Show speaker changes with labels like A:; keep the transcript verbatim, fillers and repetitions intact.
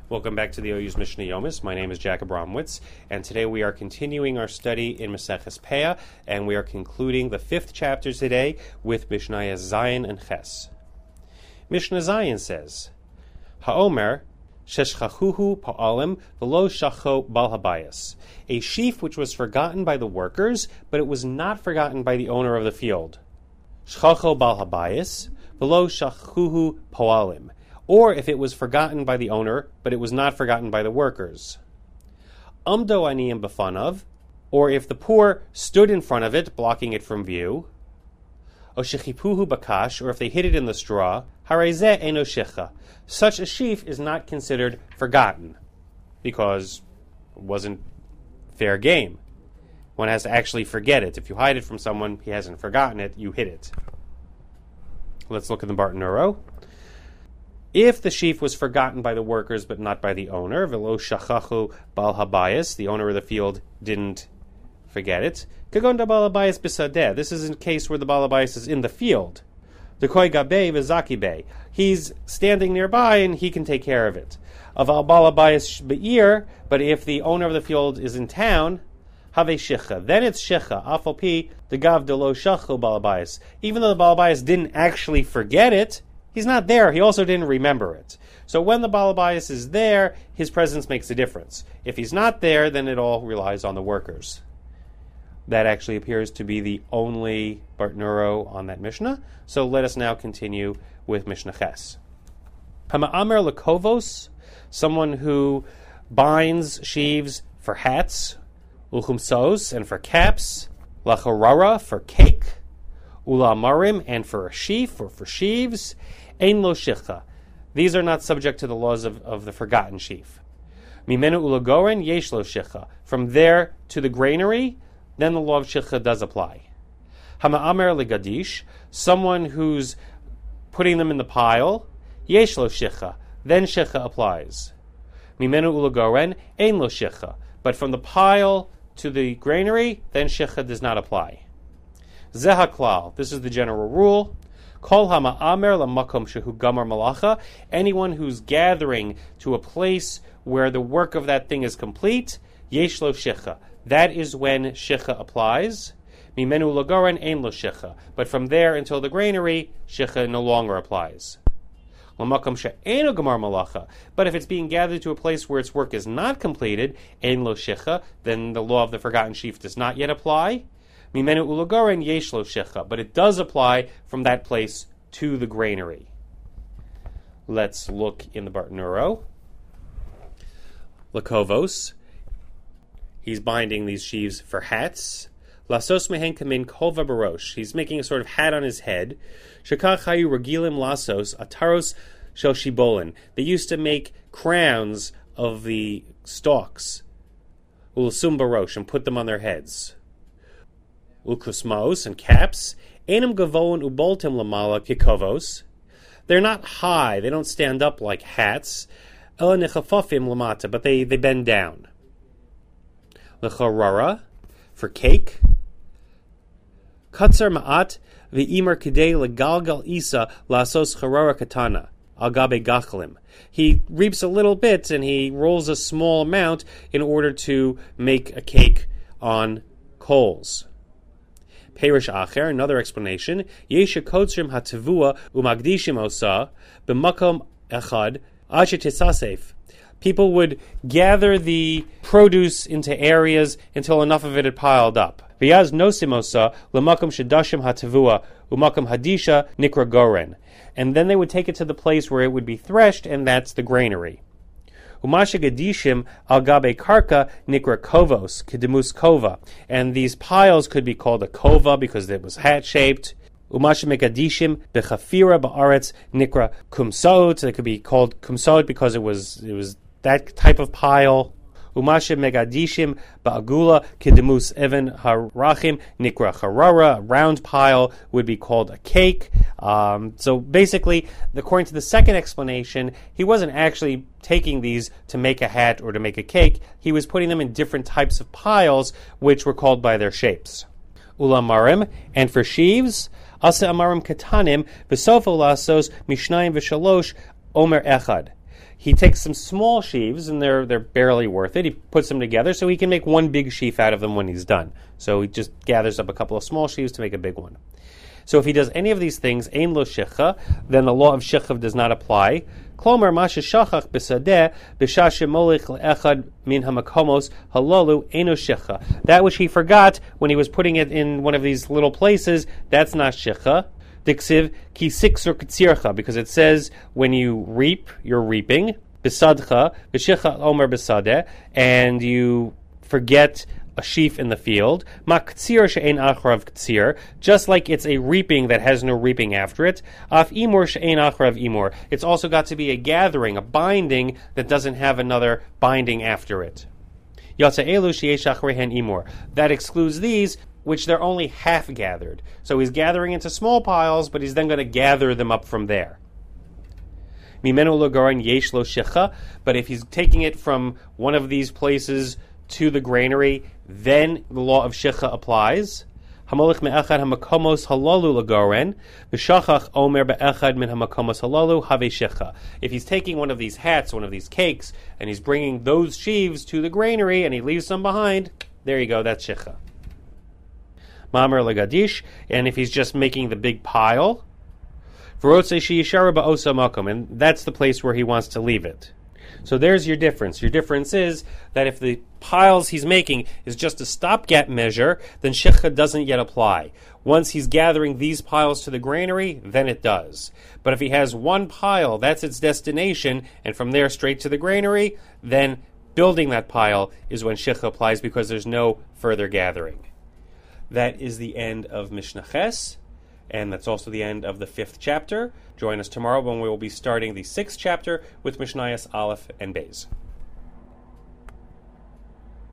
A: Welcome back to the O U's Mishnah Yomis. My name is Jack Abramowitz, and today we are continuing our study in Maseches Peah, and we are concluding the fifth chapter today with Mishnayos Zayin and Ches. Mishnah Zayin says, Ha'omer sheshchachuhu pa'alim v'lo shacho bal habayis. A sheaf which was forgotten by the workers, but it was not forgotten by the owner of the field. Shchacho bal habayis v'lo shachuhu pa'alim. Or if it was forgotten by the owner, but it was not forgotten by the workers. Amdo aniyim b'fanav, or if the poor stood in front of it, blocking it from view. O shechipuhu bakash, or if they hid it in the straw. Harezeh eno shecha. Such a sheaf is not considered forgotten, because it wasn't fair game. One has to actually forget it. If you hide it from someone, he hasn't forgotten it, you hid it. Let's look at the Bartanuro. If the sheaf was forgotten by the workers but not by the owner, velo shachachu bal habayis, the owner of the field didn't forget it. Kagon da bal habayis bisadeh. This is a case where the bal habayis is in the field. Dekoi gabe v'zaki be. He's standing nearby and he can take care of it. Aval bal habayis be'ir, but if the owner of the field is in town, have shicha. Then it's shicha. Afal pi degav delo shachu bal habayis. Even though the bal habayis didn't actually forget it, he's not there. He also didn't remember it. So when the Baal Habayis is there, his presence makes a difference. If he's not there, then it all relies on the workers. That actually appears to be the only Bartanuro on that Mishnah. So let us now continue with Mishnah Ches. Hama'amer lekovos, someone who binds sheaves for hats, uchumsos, and for caps, lacharara, for cake, ula marim, and for a sheaf or for sheaves, ein lo shicha. These are not subject to the laws of, of the forgotten sheaf. Mimenu ula goren yesh lo shicha. From there to the granary, then the law of shicha does apply. Hama'amer legadish, someone who's putting them in the pile, yesh lo shicha. Then shicha applies. Mimenu ula goren ein lo shicha. But from the pile to the granary, then shicha does not apply. Zehaklal, this is the general rule. Kol hama'amer lamakom shehu gamar malacha. Anyone who's gathering to a place where the work of that thing is complete, yesh lo shicha. That is when shicha applies. Mimenu lagoren ein lo shicha. But from there until the granary, shicha no longer applies. Lamakom she'enu gamar malacha. But if it's being gathered to a place where its work is not completed, ein lo shicha, then the law of the forgotten sheaf does not yet apply. Mimenu ulagoren yesh lo shicha, but it does apply from that place to the granary. Let's look in the Bartanuro. Lakovos, he's binding these sheaves for hats. Lasos mehen kamin kova barosh, he's making a sort of hat on his head. Shekach hayu regilim lasos ataros shel shibolin. They used to make crowns of the stalks, ulasum barosh, and put them on their heads. Ukusmos and caps, enam gavon uboltem lamala kikovos. They're not high; they don't stand up like hats. Ela nechafafim lamata, but they, they bend down. Lecharara, for cake. Katzer ma'at v'imer kidei legalgal isa lasos charara katana agabe gachlim. He reaps a little bit and he rolls a small amount in order to make a cake on coals. Perish Acher, another explanation. Yesha kotzrim hatavua umagdishim osa b'makom echad asher tisasef. People would gather the produce into areas until enough of it had piled up. V'yaz nosim osa l'makom shedashim hatavua umakom hadisha nikra goren. And then they would take it to the place where it would be threshed, and that's the granary. Umasha gadishim al gabe karka nikra kovos kedemus kova, and these piles could be called a kova because it was hat shaped. Umasha megadishim bechafira baaretz nikra kumsot. It could be called kumsot because it was it was that type of pile. Umasha megadishim ba'agula kedemus even harachim nikra charara. A round pile would be called a cake. Um, so basically, according to the second explanation, he wasn't actually taking these to make a hat or to make a cake. He was putting them in different types of piles, which were called by their shapes. Ulamarim, and for sheaves, asa amarim katanim v'sofo lasos mishnayim v'shalosh omer echad. he takes some small sheaves, and they're they're barely worth it. He puts them together so he can make one big sheaf out of them when he's done. So he just gathers up a couple of small sheaves to make a big one. So if he does any of these things, ein lo shicha, then the law of shicha does not apply. Klomer masha shachach b'sadeh b'shah shemolich le'echad min hamakomos halalu eino shicha. That which he forgot when he was putting it in one of these little places, that's not shicha. Diksiv ki siksur k'tzircha, because it says when you reap, you're reaping. B'sadcha b'shicha omer b'sadeh, and you forget a sheaf in the field. Ma k'tzir she'ein acharav k'tzir, just like it's a reaping that has no reaping after it. Af imur she'ein acharav imur. It's also got to be a gathering, a binding that doesn't have another binding after it. Yatsa elu she'esh acharehen imur. That excludes these, which they're only half gathered. So he's gathering into small piles, but he's then going to gather them up from there. Mimenu l'garon yesh lo shicha, but if he's taking it from one of these places to the granary, then the law of shicha applies. Hamolich me'echad hamakomos halalu l'garon, v'shachach omer be'echad min hamakomos halalu have shicha. If he's taking one of these hats, one of these cakes, and he's bringing those sheaves to the granary, and he leaves some behind, there you go, that's shicha. Mamer legadish, and if he's just making the big pile, and that's the place where he wants to leave it. So there's your difference. Your difference is that if the piles he's making is just a stopgap measure, then shicha doesn't yet apply. Once he's gathering these piles to the granary, then it does. But if he has one pile, that's its destination, and from there straight to the granary, then building that pile is when shicha applies, because there's no further gathering. That is the end of Mishnah Ches, and that's also the end of the fifth chapter. Join us tomorrow when we will be starting the sixth chapter with Mishnayos Aleph and Beis.